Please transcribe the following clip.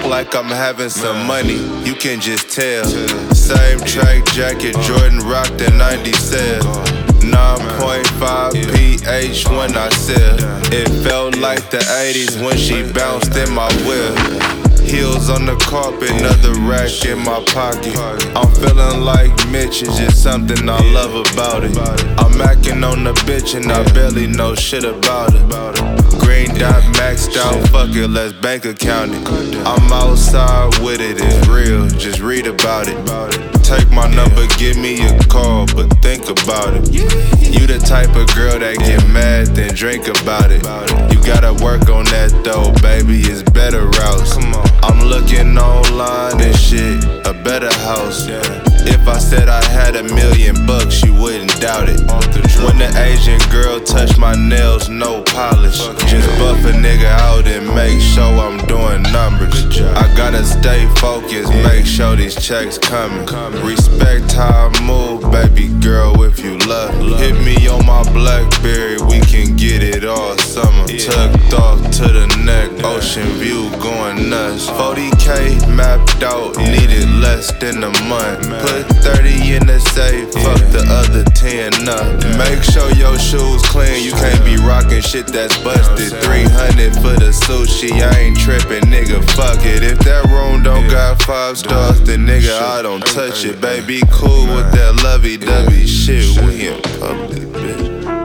like I'm having some money, you can just tell. Same track jacket, Jordan rocked in 90 sales. 9.5 pH when I sell. It felt like the 80s when she bounced in my whip. Heels on the carpet, another rack in my pocket. I'm feeling like Mitch, it's just something I love about it. I'm acting on the bitch and I barely know shit about it. Green dot maxed out, fuck it, let's bank account it. I'm outside with it, it's real, just read about it. Take my number, give me a call, but think about it. You the type of girl that get mad, then drink about it. You gotta work on that though, baby, it's better routes. I'm looking online and shit, a better house. If I said I had $1 million, you wouldn't doubt it. When the Asian girl touch my nails, no polish. Just buff a nigga out and make sure I'm doing numbers. I gotta stay focused, make sure these checks coming. Respect how I move, baby girl, if you love me. Hit me on my Blackberry, we can get it all summer. Tucked off to the neck, ocean view going nuts. 40K mapped out, needed less than a month. Put 30 in the safe, fuck the other 10 up. Make sure your shoes clean, you can't be rocking shit that's busted. 300 for the sushi, I ain't tripping, nigga, fuck it. If that room don't got 5 stars, then nigga, I don't touch it. Baby, cool with that lovey-dovey shit, we in public, bitch.